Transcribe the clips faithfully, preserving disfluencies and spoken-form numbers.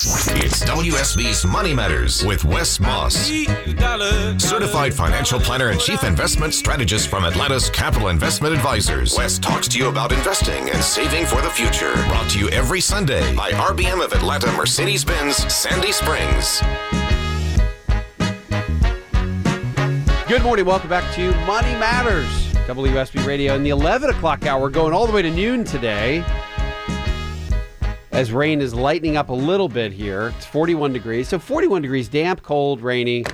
It's W S B's Money Matters with Wes Moss, certified financial planner and chief investment strategist from Atlanta's Capital Investment Advisors. Wes talks to you about investing and saving for the future. Brought to you every Sunday by R B M of Atlanta Mercedes-Benz Sandy Springs. Good morning. Welcome back to Money Matters, W S B Radio in the eleven o'clock hour. We're going all the way to noon today as rain is lightening up a little bit here. It's forty-one degrees. So forty-one degrees, damp, cold, rainy,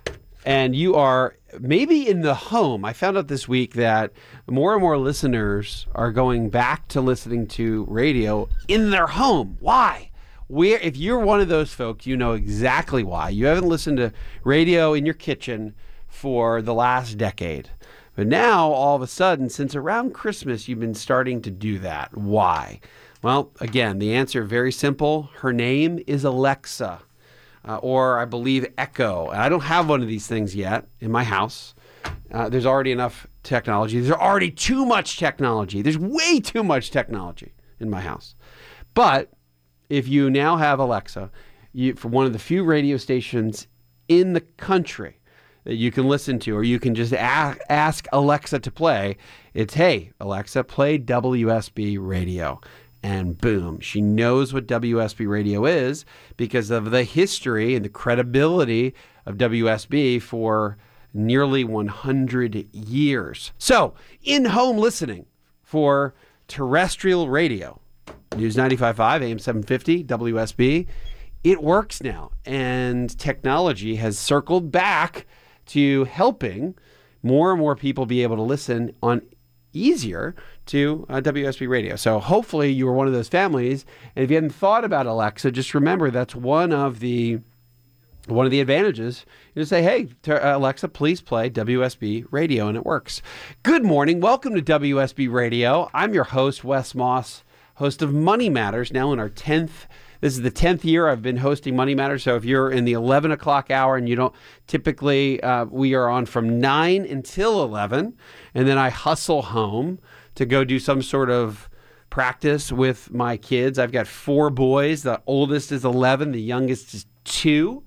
and you are maybe in the home. I found out this week that more and more listeners are going back to listening to radio in their home. Why? Where, if you're one of those folks, you know exactly why. You haven't listened to radio in your kitchen for the last decade. But now, all of a sudden, since around Christmas, you've been starting to do that. Why? Well, again, the answer very simple. Her name is Alexa, uh, or I believe Echo. And I don't have one of these things yet in my house. Uh, there's already enough technology. There's already too much technology. There's way too much technology in my house. But if you now have Alexa, you, for one of the few radio stations in the country that you can listen to, or you can just ask, ask Alexa to play, it's, hey, Alexa, play W S B Radio. And boom, she knows what W S B Radio is because of the history and the credibility of W S B for nearly one hundred years. So, in-home listening for terrestrial radio, News ninety-five point five, A M seven fifty, W S B, it works now. And technology has circled back to helping more and more people be able to listen on easier to uh, W S B Radio. So hopefully you were one of those families. And if you hadn't thought about Alexa, just remember that's one of the one of the advantages. You just say, hey, to, uh, Alexa, please play W S B Radio, and it works. Good morning. Welcome to W S B Radio. I'm your host, Wes Moss, host of Money Matters, now in our tenth This is the tenth year I've been hosting Money Matters. So if you're in the eleven o'clock hour and you don't, typically uh, we are on from nine until eleven. And then I hustle home to go do some sort of practice with my kids. I've got four boys. The oldest is eleven. The youngest is two.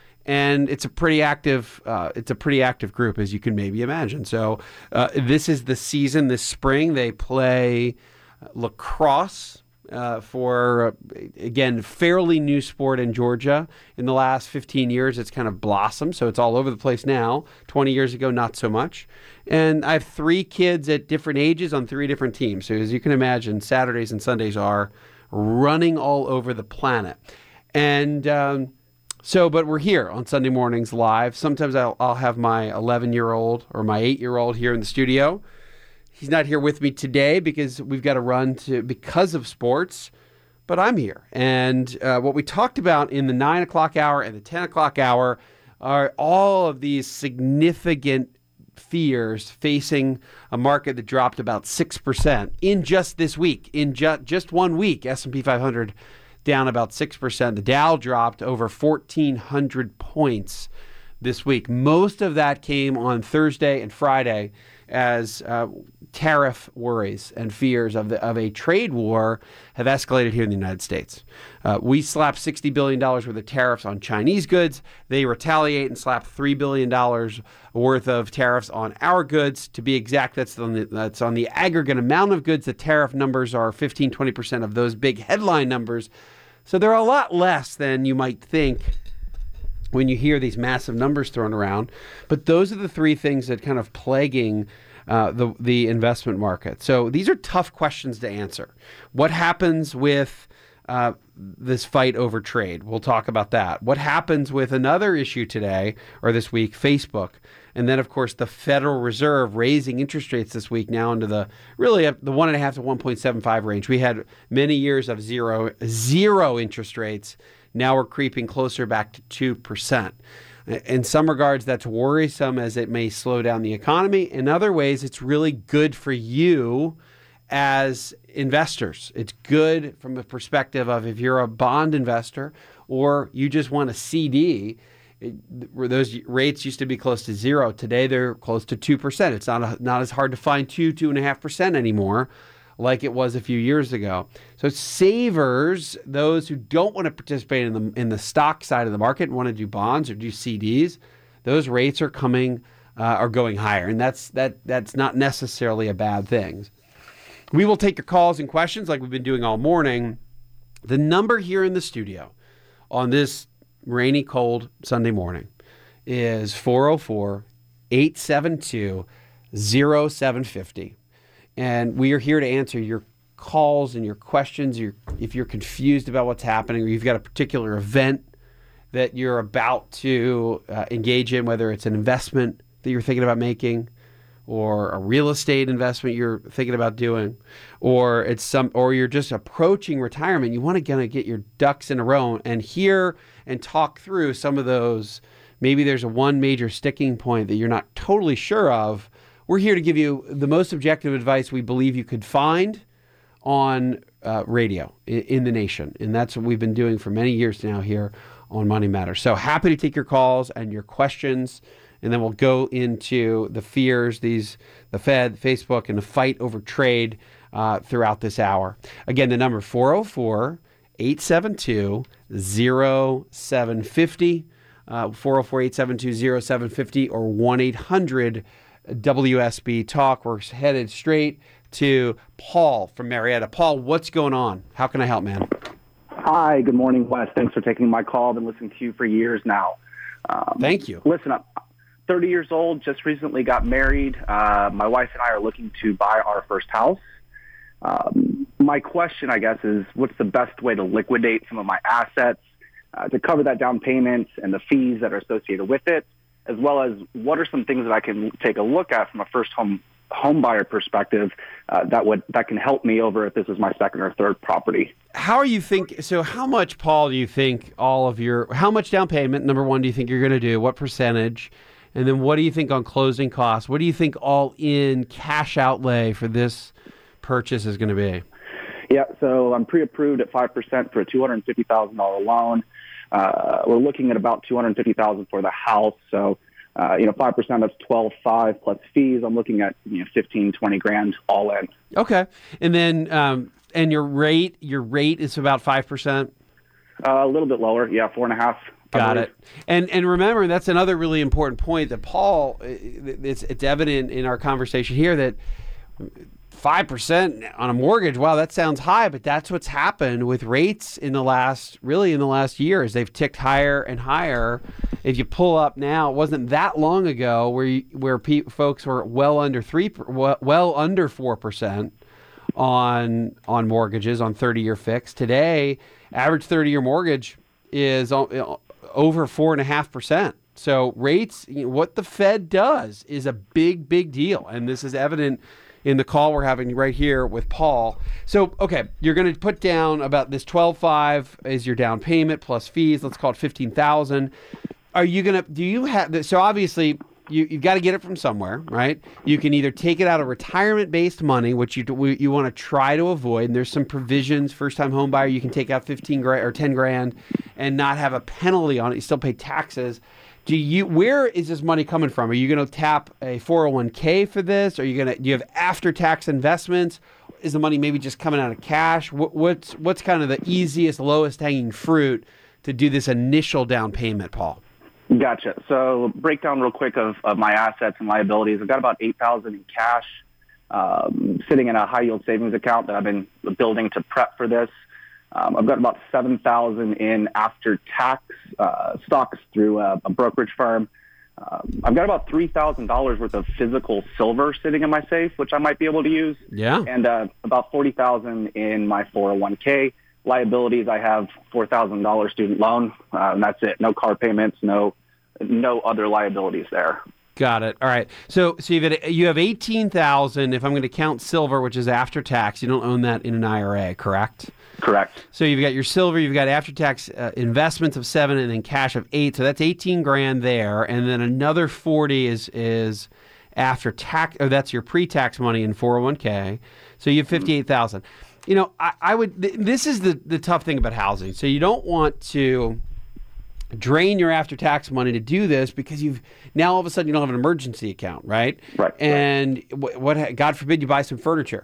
And it's a pretty active, uh, it's a pretty active group, as you can maybe imagine. So uh, this is the season this spring. They play lacrosse. Uh, for, uh, again, fairly new sport in Georgia. In the last fifteen years, it's kind of blossomed, so it's all over the place now. twenty years ago, not so much. And I have three kids at different ages on three different teams. So as you can imagine, Saturdays and Sundays are running all over the planet. And um, so, but we're here on Sunday mornings live. Sometimes I'll, I'll have my eleven-year-old or my eight-year-old here in the studio. He's not here with me today because we've got to run to because of sports, but I'm here. And uh, what we talked about in the nine o'clock hour and the ten o'clock hour are all of these significant fears facing a market that dropped about six percent in just this week. In ju- just one week, S and P five hundred down about six percent. The Dow dropped over fourteen hundred points this week. Most of that came on Thursday and Friday as uh, tariff worries and fears of the, of a trade war have escalated here in the United States. Uh, we slapped sixty billion dollars worth of tariffs on Chinese goods. They retaliate and slap three billion dollars worth of tariffs on our goods. To be exact, that's on the, that's on the aggregate amount of goods. The tariff numbers are fifteen, twenty percent of those big headline numbers. So they're a lot less than you might think when you hear these massive numbers thrown around. But those are the three things that kind of plaguing uh, the, the investment market. So these are tough questions to answer. What happens with uh, this fight over trade? We'll talk about that. What happens with another issue today or this week, Facebook? And then, of course, the Federal Reserve raising interest rates this week now into the really the one and a half to one point seven five range. We had many years of zero zero interest rates. Now we're creeping closer back to two percent. In some regards, that's worrisome as it may slow down the economy. In other ways, it's really good for you as investors. It's good from the perspective of if you're a bond investor or you just want a C D, it, where those rates used to be close to zero. Today, they're close to two percent. It's not, a, not as hard to find two, two point five percent anymore like it was a few years ago. So savers, those who don't want to participate in the in the stock side of the market and want to do bonds or do C Ds, those rates are coming uh, are going higher, and that's that that's not necessarily a bad thing. We will take your calls and questions like we've been doing all morning. The number here in the studio on this rainy, cold Sunday morning is four oh four, eight seven two, oh seven five oh. And we are here to answer your calls and your questions. You're, if you're confused about what's happening or you've got a particular event that you're about to uh, engage in, whether it's an investment that you're thinking about making or a real estate investment you're thinking about doing, or it's some, or you're just approaching retirement, you want to kind of get your ducks in a row and hear and talk through some of those. Maybe there's a one major sticking point that you're not totally sure of. We're here to give you the most objective advice we believe you could find on uh, radio in, in the nation. And that's what we've been doing for many years now here on Money Matters. So happy to take your calls and your questions. And then we'll go into the fears, these, the Fed, Facebook, and the fight over trade uh, throughout this hour. Again, the number four oh four, eight seven two, oh seven five oh, uh, four oh four, eight seven two, oh seven five oh, or one eight hundred W S B Talk. We're headed straight to Paul from Marietta. Paul, what's going on? How can I help, man? Hi, good morning, Wes. Thanks for taking my call. I've been listening to you for years now. Um, Thank you. Listen, I'm thirty years old, just recently got married. Uh, my wife and I are looking to buy our first house. Um, my question, I guess, is what's the best way to liquidate some of my assets uh, to cover that down payment and the fees that are associated with it, as well as what are some things that I can take a look at from a first home home buyer perspective uh, that would that can help me over if this is my second or third property. How are you think? So, how much, Paul, do you think all of your how much down payment? Number one, do you think you're going to do? What percentage? And then, what do you think on closing costs? What do you think all in cash outlay for this purchase is going to be? Yeah, so I'm pre-approved at five percent for a two hundred fifty thousand dollars loan. Uh, we're looking at about two hundred fifty thousand dollars for the house. So, uh, you know, five percent of twelve five plus fees. I'm looking at, you know, fifteen, twenty grand all in. Okay. And then, um, and your rate, your rate is about five percent? Uh, a little bit lower. Yeah, four and a half. Got it. And and remember, that's another really important point that Paul, it's, it's evident in our conversation here that five percent on a mortgage, wow, that sounds high, but that's what's happened with rates in the last, really in the last year, is they've ticked higher and higher. If you pull up now, it wasn't that long ago where you, where pe- folks were well under three, well, well under four percent on on mortgages, on thirty-year fixed. Today, average thirty-year mortgage is over four and a half percent. So rates, you know, what the Fed does is a big, big deal, and this is evident in the call we're having right here with Paul. So, okay, you're going to put down about this twelve five is your down payment plus fees. Let's call it fifteen thousand. Are you going to, do you have, so obviously you, you've got to get it from somewhere, right? You can either take it out of retirement-based money, which you you want to try to avoid, and there's some provisions, first-time home buyer, you can take out fifteen grand or ten grand and not have a penalty on it. You still pay taxes. Do you? Where is this money coming from? Are you going to tap a four oh one k for this? Are you going to? Do you have after-tax investments? Is the money maybe just coming out of cash? What, what's what's kind of the easiest, lowest hanging fruit to do this initial down payment, Paul? Gotcha. So breakdown real quick of, of my assets and liabilities. I've got about eight thousand in cash um, sitting in a high yield savings account that I've been building to prep for this. Um, I've got about seven thousand in after-tax uh, stocks through a, a brokerage firm. Um, I've got about three thousand dollars worth of physical silver sitting in my safe, which I might be able to use. Yeah. And uh, about forty thousand dollars in my four oh one k. Liabilities, I have four thousand dollars student loan, uh, and that's it. No car payments, no no other liabilities there. Got it. All right. So so you've got, you have eighteen thousand dollars, if I'm going to count silver, which is after tax. You don't own that in an I R A, correct? Correct. So you've got your silver, you've got after-tax uh, investments of seven, and then cash of eight. So that's eighteen grand there, and then another forty is is after tax. Or that's your pre-tax money in four oh one k. So you have fifty-eight thousand. You know, I, I would. Th- this is the the tough thing about housing. So you don't want to drain your after-tax money to do this because you've now all of a sudden you don't have an emergency account, right? Right. And right. what, what God forbid you buy some furniture.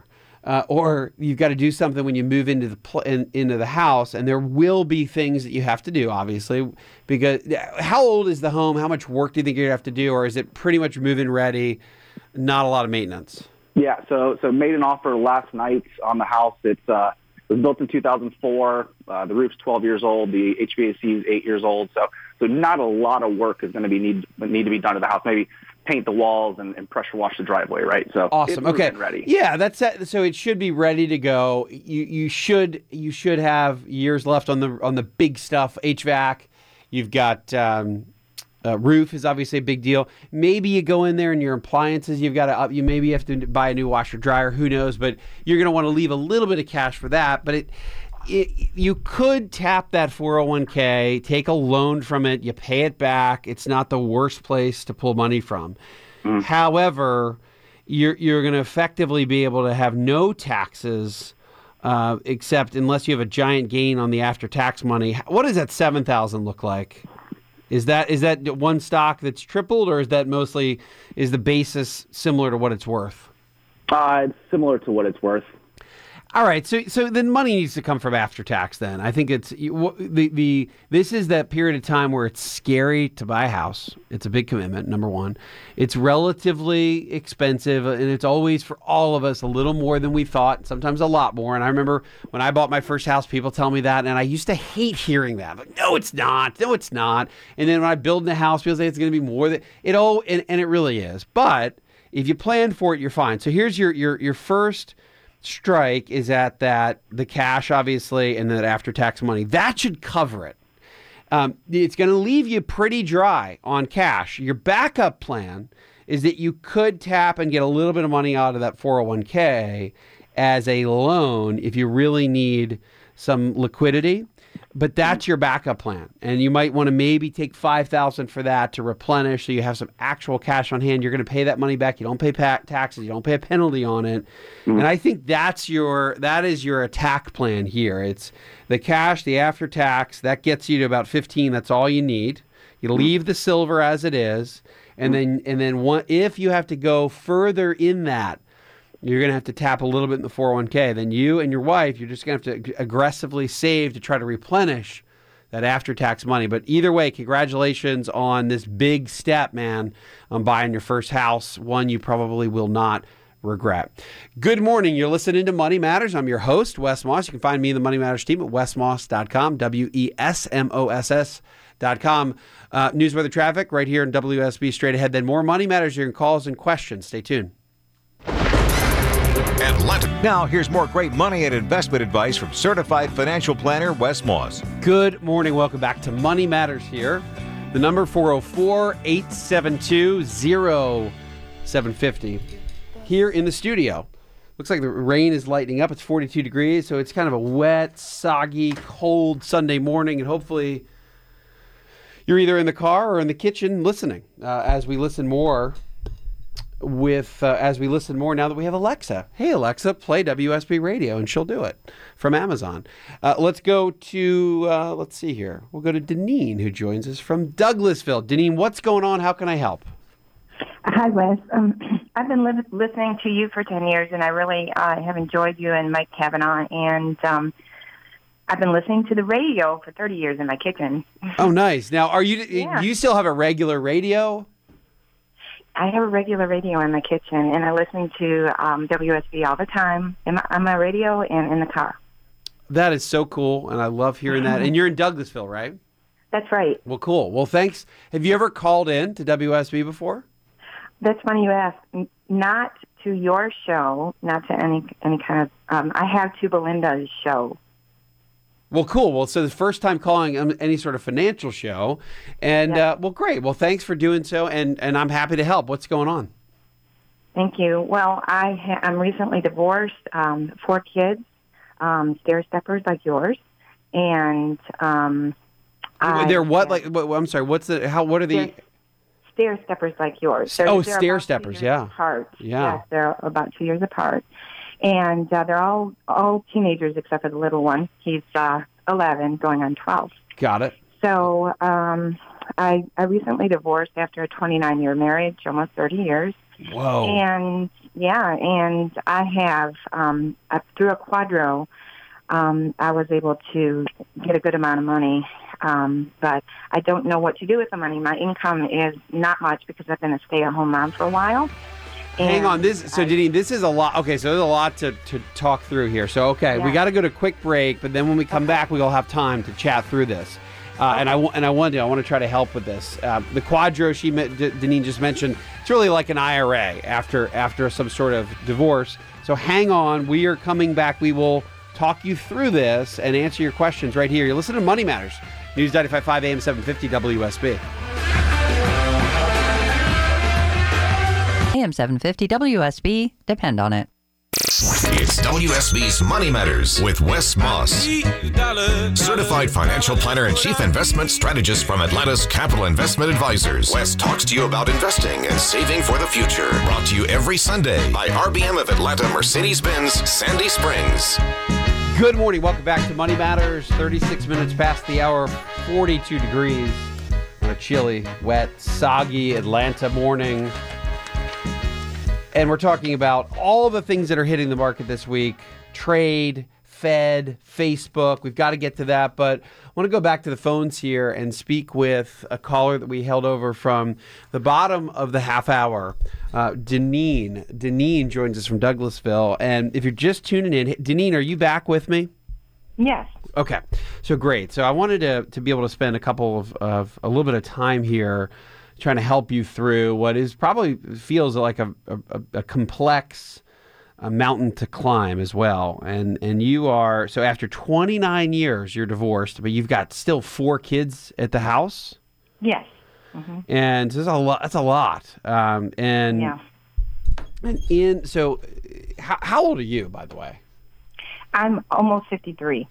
Uh, or you've got to do something when you move into the pl- in, into the house, and there will be things that you have to do, obviously. Because how old is the home? How much work do you think you're gonna have to do, or is it pretty much move-in ready? Not a lot of maintenance. Yeah, so so made an offer last night on the house. It's uh, it was built in two thousand four. Uh, the roof's twelve years old. The H V A C is eight years old. So so not a lot of work is going to be need need to be done to the house. Maybe paint the walls and, and pressure wash the driveway, right? So awesome. It's okay, ready. Yeah, that's that. So it should be ready to go. You you should you should have years left on the on the big stuff. H V A C. You've got. Um, Uh, roof is obviously a big deal. Maybe you go in there and your appliances, you've got to up. You maybe have to buy a new washer dryer. Who knows? But you're going to want to leave a little bit of cash for that. But it, it, you could tap that four oh one k, take a loan from it, you pay it back. It's not the worst place to pull money from. Mm. However, you're you're going to effectively be able to have no taxes. Uh, except unless you have a giant gain on the after-tax money. What does that seven thousand look like? Is that is that one stock that's tripled, or is that mostly, is the basis similar to what it's worth? Uh, it's similar to what it's worth. All right, so so then money needs to come from after tax. Then I think it's the the this is that period of time where it's scary to buy a house. It's a big commitment. Number one, it's relatively expensive, and it's always for all of us a little more than we thought. Sometimes a lot more. And I remember when I bought my first house, people tell me that, and I used to hate hearing that. Like, no, it's not. No, it's not. And then when I build a house, people say it's going to be more than it. all, and, and it really is. But if you plan for it, you're fine. So here's your your your first strike is at that, the cash, obviously, and that after-tax money. That should cover it. Um, it's going to leave you pretty dry on cash. Your backup plan is that you could tap and get a little bit of money out of that four oh one k as a loan if you really need some liquidity. But that's your backup plan. And you might want to maybe take five thousand dollars for that to replenish so you have some actual cash on hand. You're going to pay that money back. You don't pay pa- taxes. You don't pay a penalty on it. Mm-hmm. And I think that's your that is your attack plan here. It's the cash, the after tax, that gets you to about fifteen. That's all you need. You leave the silver as it is. And then and then one, if you have to go further in that, you're going to have to tap a little bit in the four oh one k. Then you and your wife, you're just going to have to aggressively save to try to replenish that after-tax money. But either way, congratulations on this big step, man, on buying your first house, one you probably will not regret. Good morning. You're listening to Money Matters. I'm your host, Wes Moss. You can find me in the Money Matters team at wes moss dot com, W E S M O S S dot com. Uh, news, weather, traffic right here in W S B straight ahead. Then more Money Matters, your calls and questions. Stay tuned. Atlanta. Now, here's more great money and investment advice from certified financial planner Wes Moss. Good morning. Welcome back to Money Matters here. The number four oh four, eight seven two, oh seven five oh. Here in the studio. Looks like the rain is lightening up. It's forty-two degrees, so it's kind of a wet, soggy, cold Sunday morning, and hopefully you're either in the car or in the kitchen listening uh, as we listen more with uh, as we listen more now that we have Alexa. Hey, Alexa, play W S B Radio, and she'll do it from Amazon. Uh, let's go to, uh, let's see here. We'll go to Deneen, who joins us from Douglasville. Deneen, what's going on? How can I help? Hi, Wes. Um, I've been li- listening to you for ten years, and I really uh, have enjoyed you and Mike Kavanaugh, and um, I've been listening to the radio for thirty years in my kitchen. Oh, nice. Now, are you? Yeah. Do you still have a regular radio? I have a regular radio in my kitchen, and I'm listening to um, W S B all the time in my, on my radio and in the car. That is so cool, and I love hearing that. And you're in Douglasville, right? That's right. Well, cool. Well, thanks. Have you ever called in to W S B before? That's funny you ask. Not to your show, not to any any kind of. Um, I have to Belinda's show. Well, cool. Well, so the first time calling um, any sort of financial show, and Yeah. uh, well, great. Well, thanks for doing so, and and I'm happy to help. What's going on? Thank you. Well, I ha- I'm recently divorced, um, four kids, um, stair steppers like yours, and um, I, They're what? Like, what, I'm sorry. What's the? How? What are the? Stair, stair steppers like yours. Oh, they're stair about two steppers, years yeah. Apart. Yeah. Yes, they're about two years apart, and uh, they're all all teenagers except for the little one. He's uh, eleven, going on twelve. Got it. So um, I I recently divorced after a twenty-nine year marriage, almost thirty years. Whoa. And yeah, and I have um, uh, through a Quadro, um, I was able to get a good amount of money, um, but I don't know what to do with the money. My income is not much because I've been a stay-at-home mom for a while. Hang on, this so I, Deneen, this is a lot. Okay, so there's a lot to, to talk through here. So okay, yeah. we got to go to a quick break, but then when we come okay. back, we'll have time to chat through this. Uh, okay. And I and I want to I want to try to help with this. Uh, the Quadro she D- Deneen just mentioned, it's really like an I R A after after some sort of divorce. So hang on, we are coming back. We will talk you through this and answer your questions right here. You're listening to Money Matters, News ninety-five point five A M seven fifty W S B. A M seven fifty W S B, depend on it. It's W S B's Money Matters with Wes Moss, certified financial planner and chief investment strategist from Atlanta's Capital Investment Advisors. Wes talks to you about investing and saving for the future. Brought to you every Sunday by R B M of Atlanta Mercedes-Benz Sandy Springs. Good morning. Welcome back to Money Matters. thirty-six minutes past the hour, forty-two degrees on a chilly, wet, soggy Atlanta morning. And we're talking about all of the things that are hitting the market this week. Trade, Fed, Facebook. We've got to get to that. But I want to go back to the phones here and speak with a caller that we held over from the bottom of the half hour. Uh, Deneen. Deneen joins us from Douglasville. And if you're just tuning in, Deneen, are you back with me? Yes. Okay. So great. So I wanted to, to be able to spend a couple of, of a little bit of time here trying to help you through what is probably feels like a, a, a complex a mountain to climb as well. And and you are, so after twenty-nine years, you're divorced, but you've got still four kids at the house? Yes. Mm-hmm. And there's a lot, that's a lot. Um, and, yeah. and in, so how, how old are you, by the way? I'm almost fifty-three.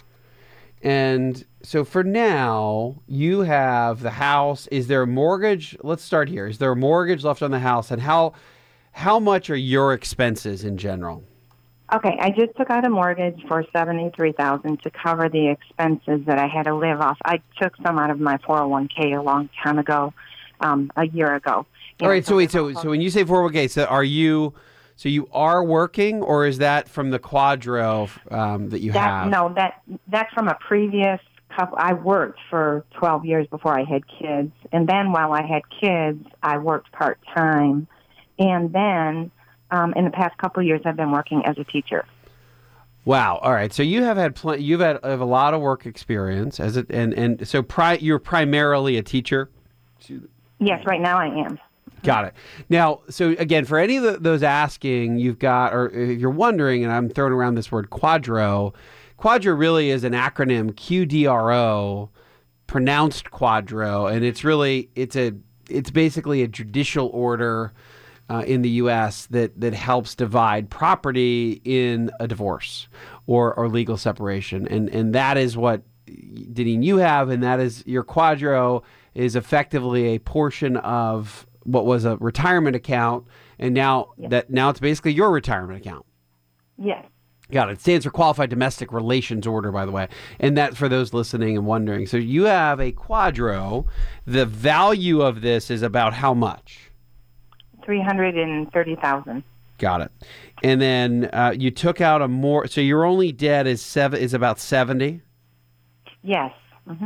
And so for now, you have the house. Is there a mortgage? Let's start here. Is there a mortgage left on the house? And how how much are your expenses in general? Okay, I just took out a mortgage for seventy-three thousand dollars to cover the expenses that I had to live off. I took some out of my four oh one k a long time ago, um, a year ago. All right, so wait, so so when you say four oh one k, so are you... So you are working, or is that from the Quadro um, that you that, have? No, that that's from a previous couple. I worked for twelve years before I had kids, and then while I had kids, I worked part time, and then um, in the past couple of years, I've been working as a teacher. Wow. All right. So you have had pl- you've had have a lot of work experience as it, and and so pri- you're primarily a teacher. Yes, right now I am. Got it. Now, so again, for any of the, those asking, you've got, or if you're wondering, and I'm throwing around this word Quadro, Quadro really is an acronym, Q D R O, pronounced Quadro, and it's really, it's a, it's basically a judicial order uh, in the U S that that helps divide property in a divorce or or legal separation, and and that is what, Deneen, you have, and that is your Quadro is effectively a portion of what was a retirement account, and now yes. that now it's basically your retirement account. Yes. Got it. It stands for Qualified Domestic Relations Order, by the way. And that's for those listening and wondering. So you have a Quadro. The value of this is about how much? three hundred thirty thousand dollars. Got it. And then uh, you took out a more, so your only debt is seven is about seventy? Yes. Mm-hmm.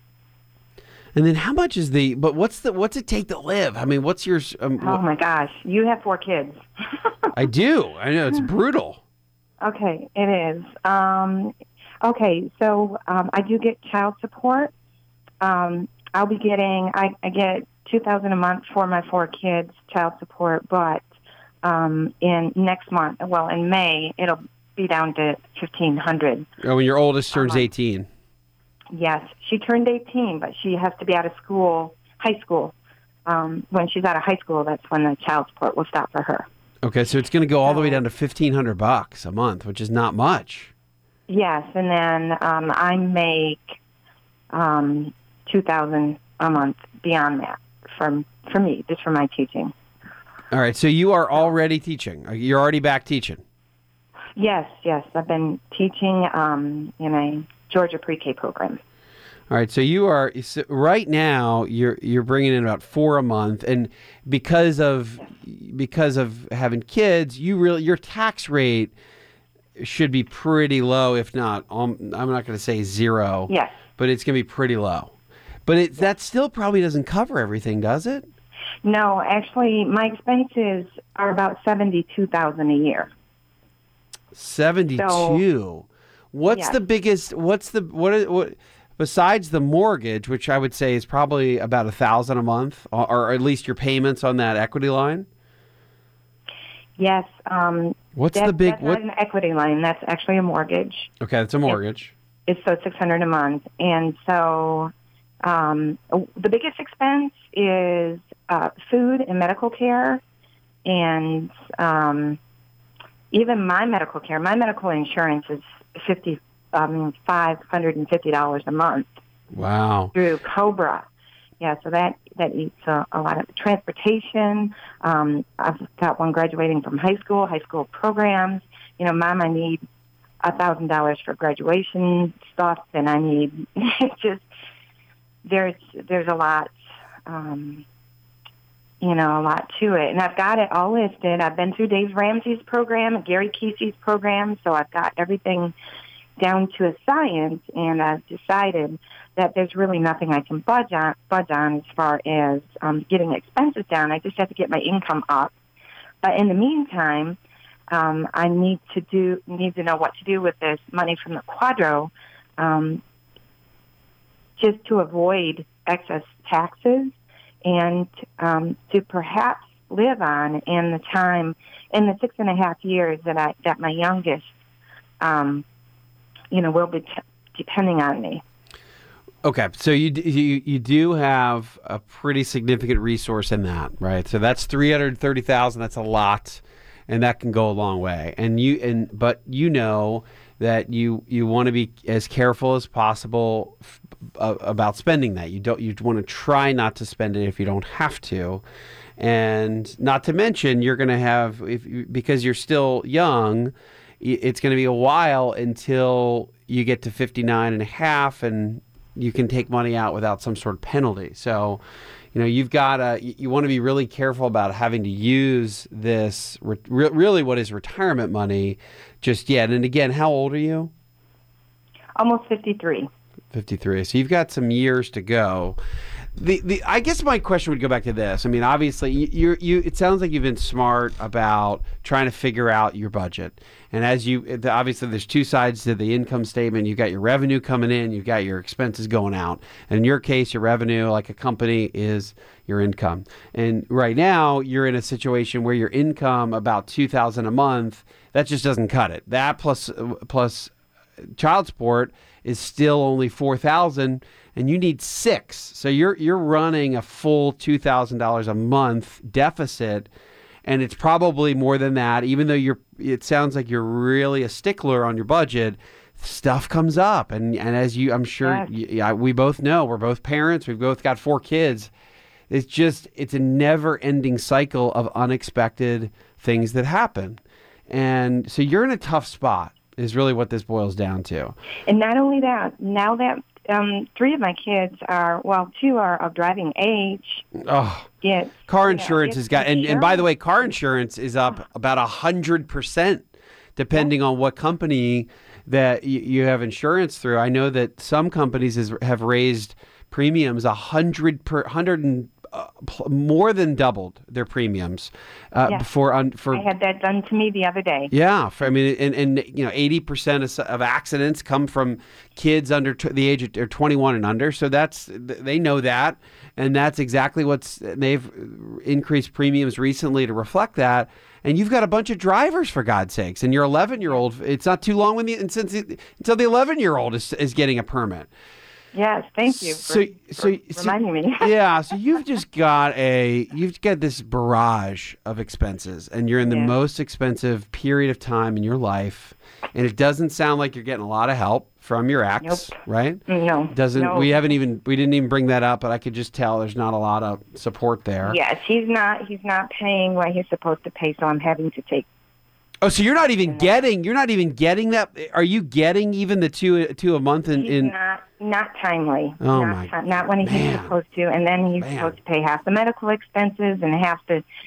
And then how much is the, but what's the, what's it take to live? I mean, what's your... Um, oh, my gosh. You have four kids. I do. I know. It's brutal. Okay, it is. Um, okay, so um, I do get child support. Um, I'll be getting, I, I get two thousand dollars a month for my four kids, child support, but um, in next month, well, in May, it'll be down to fifteen hundred dollars. Oh, when your oldest turns eighteen. Yes, she turned eighteen, but she has to be out of school, high school. Um, when she's out of high school, that's when the child support will stop for her. Okay, so it's going to go all the way down to fifteen hundred bucks a month, which is not much. Yes, and then um, I make um, two thousand a month beyond that from for me, just for my teaching. All right, so you are already teaching. You're already back teaching. Yes, yes, I've been teaching um, in a Georgia pre-K program. All right, so you are so right now. You're you're bringing in about four a month, and because of because of having kids, you really your tax rate should be pretty low, if not, um, I'm not going to say zero. Yes. But it's going to be pretty low. But it, that still probably doesn't cover everything, does it? No, actually, my expenses are about seventy-two thousand dollars a year. seventy-two. So, what's yes. the biggest? What's the what? What besides the mortgage, which I would say is probably about a thousand a month, or, or at least your payments on that equity line? Yes. Um, what's that, the big? That's what? not an equity line. That's actually a mortgage. Okay, that's a mortgage. It's, it's so six hundred a month, and so um, the biggest expense is uh, food and medical care, and um, even my medical care. My medical insurance is fifty, um, five hundred and fifty dollars a month. Wow. Through Cobra. Yeah, so that, that eats a, a lot of transportation. Um, I've got one graduating from high school, high school programs. You know, Mom, I need one thousand dollars for graduation stuff, and I need just, there's there's a lot, um, you know, a lot to it. And I've got it all listed. I've been through Dave Ramsey's program, Gary Kesey's program, so I've got everything down to a science, and I've decided that there's really nothing I can budge on, budge on as far as um, getting expenses down. I just have to get my income up. But in the meantime, um, I need to do need to know what to do with this money from the Quadro, um, just to avoid excess taxes and um, to perhaps live on in the time in the six and a half years that I that my youngest, um, you know, will be t- depending on me. Okay, so you, you you do have a pretty significant resource in that, right? So that's three hundred thirty thousand. That's a lot, and that can go a long way. And you and but you know that you you want to be as careful as possible f- uh, about spending that. You don't you want to try not to spend it if you don't have to, and not to mention you're going to have if you, because you're still young, it's going to be a while until you get to fifty-nine and a half and you can take money out without some sort of penalty. So, you know, you've got to, you want to be really careful about having to use this, re- really what is retirement money just yet. And again, how old are you? Almost fifty-three. fifty-three. So you've got some years to go. The the I guess my question would go back to this. I mean, obviously, you you, you it sounds like you've been smart about trying to figure out your budget. And as you obviously, there's two sides to the income statement. You've got your revenue coming in, you've got your expenses going out. And in your case, your revenue, like a company, is your income. And right now, you're in a situation where your income about two thousand a month. That just doesn't cut it. That plus plus child support is still only four thousand, and you need six. So you're you're running a full two thousand dollars a month deficit, and it's probably more than that. Even though you're, it sounds like you're really a stickler on your budget. Stuff comes up, and and as you, I'm sure, Yes. you, yeah, we both know. We're both parents. We've both got four kids. It's just it's a never-ending cycle of unexpected things that happen, and so you're in a tough spot. Is really what this boils down to. And not only that, now that um, three of my kids are, well, two are of driving age. Oh, Get, car you know, insurance get has got, and, and by the insurance. way, car insurance is up about a hundred percent, depending on what company that you, you have insurance through. I know that some companies has, have raised premiums a hundred per hundred and uh, pl- more than doubled their premiums uh, Yeah. for un, for. I had that done to me the other day. Yeah, for, I mean, and, and you know, eighty percent of, of accidents come from kids under t- the age of or twenty-one and under. So that's they know that, and that's exactly what's they've increased premiums recently to reflect that. And you've got a bunch of drivers, for God's sakes, and your eleven-year-old. It's not too long when the and since it, until the eleven-year-old is is getting a permit. Yes, thank you for, So, so, for so reminding me. yeah, so you've just got a you've got this barrage of expenses, and you're in the Yeah. most expensive period of time in your life, and it doesn't sound like you're getting a lot of help from your ex, Nope. right? No, Doesn't no. we haven't even we didn't even bring that up, but I could just tell there's not a lot of support there. Yes, he's not. He's not paying what he's supposed to pay, so I'm having to take. Oh, so you're not even getting you're not even getting that? Are you getting even the two two a month in? He's in not not timely. Oh, not, my ti- not when he's man. supposed to, and then he's Man. supposed to pay half the medical expenses and half the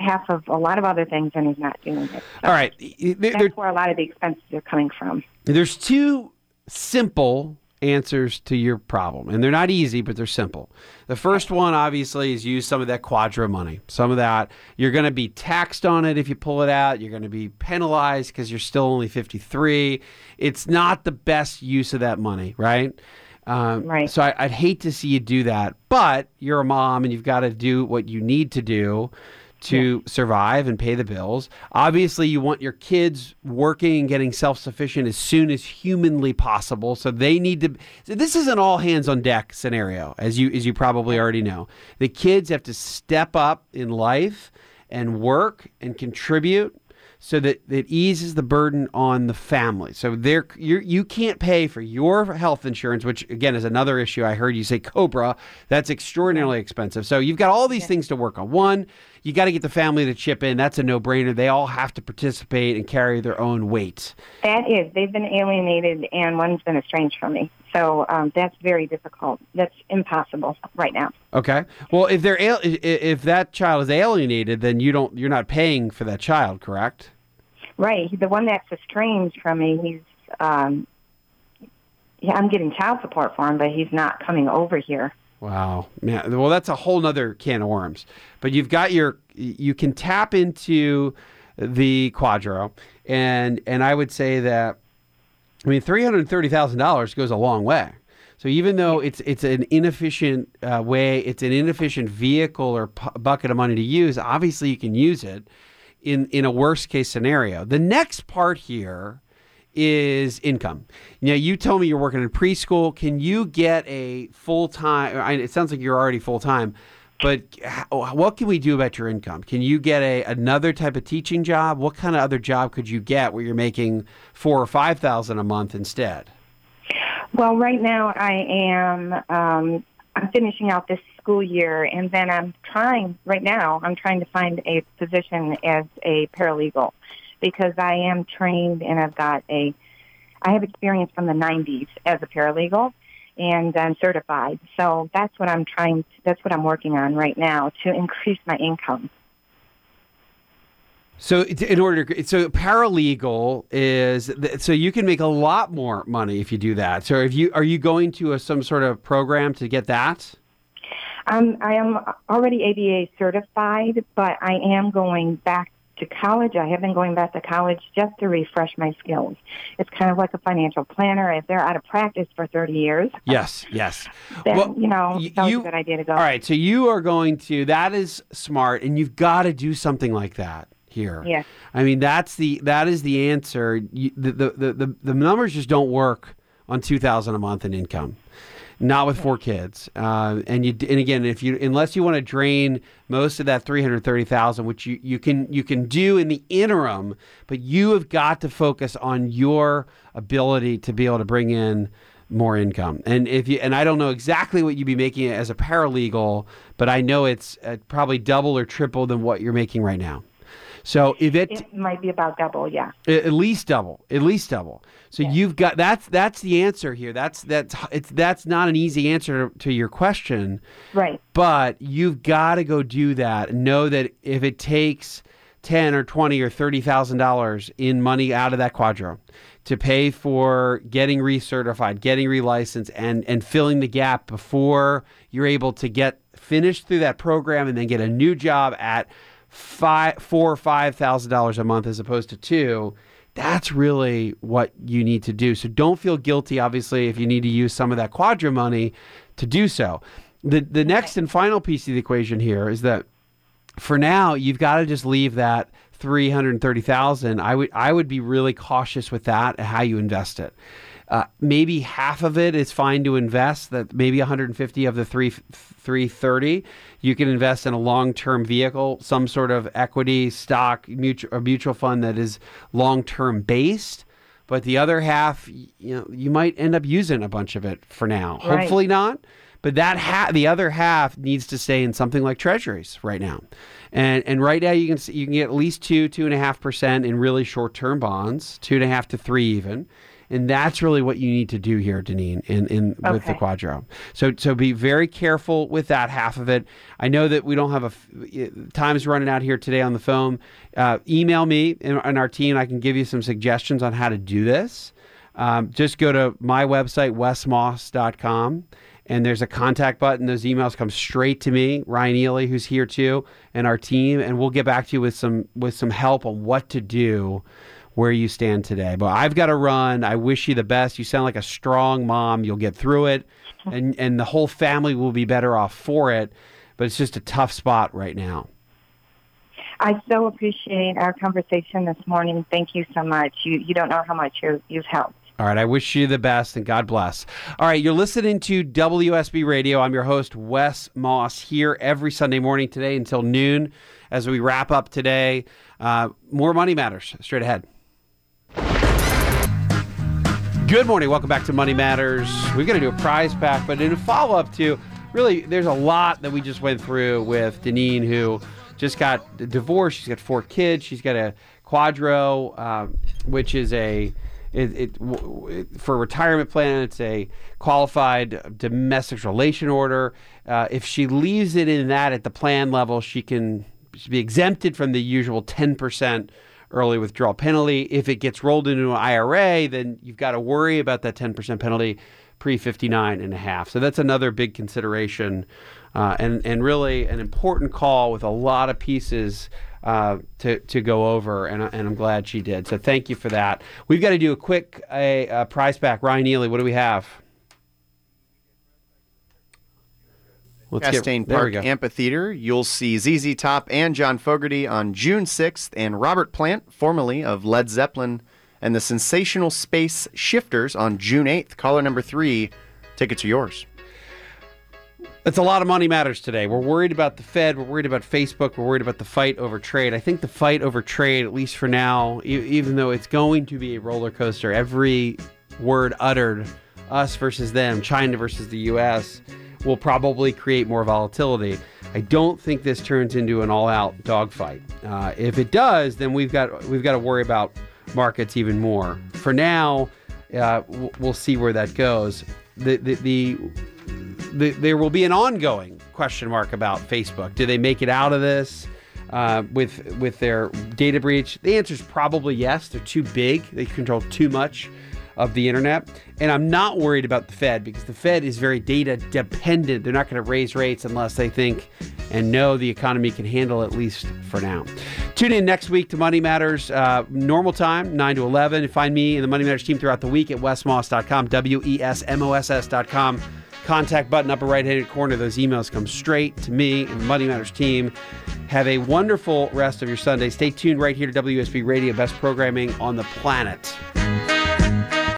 half of a lot of other things, and he's not doing it. So All right. There, that's where a lot of the expenses are coming from. There's two simple answers to your problem, and they're not easy, but they're simple. The first one, obviously, is use some of that Quadro money. Some of that, you're going to be taxed on it if you pull it out. You're going to be penalized because you're still only fifty-three. It's not the best use of that money, right? Um, right. So I, I'd hate to see you do that, but you're a mom and you've got to do what you need to do to yeah. survive and pay the bills. Obviously, you want your kids working and getting self-sufficient as soon as humanly possible. So they need to. So this is an all hands on deck scenario, as you as you probably already know. The kids have to step up in life and work and contribute, so that it eases the burden on the family. So there, you you can't pay for your health insurance, which again is another issue. I heard you say Cobra. That's extraordinarily expensive. So you've got all these yeah. things to work on. One, you got to get the family to chip in. That's a no-brainer. They all have to participate and carry their own weight. That is. They've been alienated, and one's been estranged from me. So um, that's very difficult. That's impossible right now. Okay. Well, if they're al- if that child is alienated, then you don't. You're not paying for that child, correct? Right. The one that's estranged from me, he's. Um, yeah, I'm getting child support for him, but he's not coming over here. Wow. Yeah. Well, that's a whole nother can of worms. But you've got your. You can tap into the Quadro, and and I would say that. I mean, three hundred thirty thousand dollars goes a long way. So even though it's it's an inefficient uh, way, it's an inefficient vehicle or pu- bucket of money to use, obviously you can use it in, in a worst case scenario. The next part here is income. You know, you told me you're working in preschool. Can you get a full-time, it sounds like you're already full-time, but what can we do about your income? Can you get a another type of teaching job? What kind of other job could you get where you're making four or five thousand a month instead? Well, right now I am. Um, I'm finishing out this school year, and then I'm trying. Right now, I'm trying to find a position as a paralegal because I am trained and I've got a. I have experience from the nineties as a paralegal. And I'm certified. So that's what I'm trying, to, that's what I'm working on right now to increase my income. So in order, so paralegal is, so you can make a lot more money if you do that. So if you, are you going to a, some sort of program to get that? Um, I am already A B A certified, but I am going back to college. I have been going back to college just to refresh my skills. It's kind of like a financial planner. If they're out of practice for thirty years, yes, yes, then, well, you know, it's always a good idea to go. All right, so you are going to, that is smart, and you've got to do something like that here. Yes. I mean, that's the, that is the answer. You, the, the, the, the, the numbers just don't work on two thousand dollars a month in income. Not with four kids, uh, and you and again, if you unless you want to drain most of that three hundred thirty thousand, which you, you can you can do in the interim, but you have got to focus on your ability to be able to bring in more income. And if you and I don't know exactly what you'd be making as a paralegal, but I know it's uh, probably double or triple than what you're making right now. So if it, it might be about double, yeah. At least double, at least double. So yeah. you've got that's that's the answer here. That's that's it's that's not an easy answer to your question, right? But you've got to go do that and know that if it takes ten or twenty or thirty thousand dollars in money out of that Quadro to pay for getting recertified, getting relicensed, and and filling the gap before you're able to get finished through that program and then get a new job at five, four or five thousand dollars a month as opposed to two, that's really what you need to do. So don't feel guilty, obviously, if you need to use some of that Quadro money to do so. The the next and final piece of the equation here is that for now, you've got to just leave that three hundred thirty thousand dollars. I would I would be really cautious with that and how you invest it. Uh, maybe half of it is fine to invest. That maybe one hundred fifty of the three three thirty, you can invest in a long-term vehicle, some sort of equity, stock, mutual or mutual fund that is long-term based. But the other half, you know, you might end up using a bunch of it for now. Right. Hopefully not. But that ha- the other half needs to stay in something like treasuries right now. And and right now you can see, you can get at least two, two and a half percent in really short-term bonds, two and a half to three even. And that's really what you need to do here, Deneen, in, in Okay. with the Quadro. So so be very careful with that half of it. I know that we don't have a f- time's running out here today on the phone. Uh, email me and, and our team. I can give you some suggestions on how to do this. Um, just go to my website, wes moss dot com. And there's a contact button. Those emails come straight to me, Ryan Ely, who's here too, and our team, and we'll get back to you with some with some help on what to do where you stand today. But I've got to run. I wish you the best. You sound like a strong mom. You'll get through it, and and the whole family will be better off for it. But it's just a tough spot right now. I so appreciate our conversation this morning. Thank you so much. You you don't know how much you, you've helped. All right, I wish you the best and God bless. All right, you're listening to W S B Radio. I'm your host, Wes Moss, here every Sunday morning today until noon as we wrap up today. Uh, more Money Matters straight ahead. Good morning. Welcome back to Money Matters. We're going to do a prize pack, but in a follow-up to, really, there's a lot that we just went through with Deneen, who just got divorced. She's got four kids. She's got a Quadro, um, which is a... It, it, it for a retirement plan, it's a qualified domestic relation order. Uh, if she leaves it in that at the plan level, she can be exempted from the usual ten percent early withdrawal penalty. If it gets rolled into an I R A, then you've got to worry about that ten percent penalty pre fifty-nine and a half. So that's another big consideration uh, and, and really an important call with a lot of pieces Uh, to to go over, and, and I'm glad she did. So thank you for that. We've got to do a quick a, a prize pack. Ryan Ely, what do we have? Let's Chastain get, there we Park go. Amphitheater. You'll see Z Z Top and John Fogerty on June sixth, and Robert Plant, formerly of Led Zeppelin, and the Sensational Space Shifters on June eighth. Caller number three. Tickets are yours. It's a lot of Money Matters today. We're worried about the Fed. We're worried about Facebook. We're worried about the fight over trade. I think the fight over trade, at least for now, e- even though it's going to be a roller coaster, every word uttered, us versus them, China versus the U S, will probably create more volatility. I don't think this turns into an all-out dogfight. Uh, if it does, then we've got we've got to worry about markets even more. For now, uh, we'll see where that goes. The the, the The, there will be an ongoing question mark about Facebook. Do they make it out of this uh, with with their data breach? The answer is probably yes. They're too big. They control too much of the internet. And I'm not worried about the Fed because the Fed is very data dependent. They're not going to raise rates unless they think and know the economy can handle, at least for now. Tune in next week to Money Matters, uh, normal time, nine to eleven. Find me and the Money Matters team throughout the week at wes moss dot com, W E S M O S S dot com. Contact button upper right-hand corner. Those emails come straight to me and the Money Matters team. Have a wonderful rest of your Sunday. Stay tuned right here to W S B Radio, best programming on the planet.